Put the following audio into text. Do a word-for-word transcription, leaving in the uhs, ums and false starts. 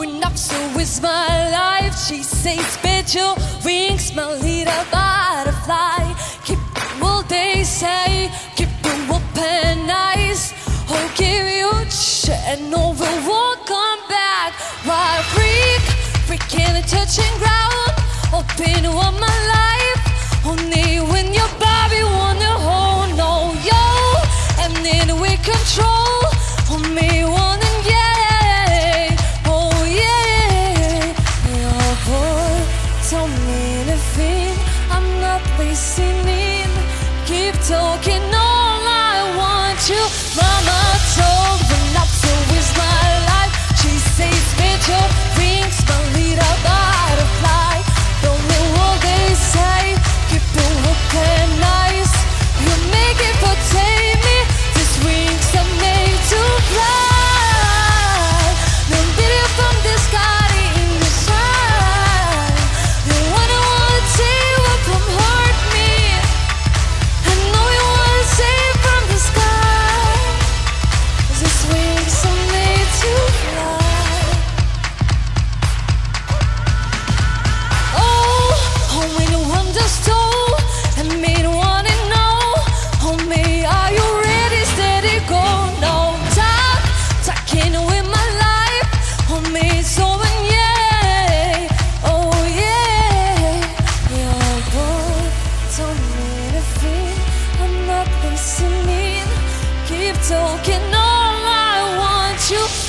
going up, so is my life. She says special wings, my little butterfly. Keep all they say, keep your open eyes. I'll give you and over won't come back. Wild freak, freaking and touching ground. Open up my life, only when your body wanna hold. No, yo, and then we control. On me, one and yeah, oh yeah. Your boy told me to think I'm not listening. Keep talking all I want you. Mama told me not to waste my life. She says special wings, my little butterfly. Don't know what they say, keep your open eyes. You make it protect me. These wings are made to fly. No video from the sky in the sun. You wanna wanna take what from hurt me. I know you wanna save from the sky. These wings are made to fly. Oh, oh, when you understood and made one and know. Oh, me, are you ready? Steady, go. No talk, talking with my life. Oh, me, so and yeah. Oh, yeah. Your boy told me to feel I'm not listening. Keep talking all I want you.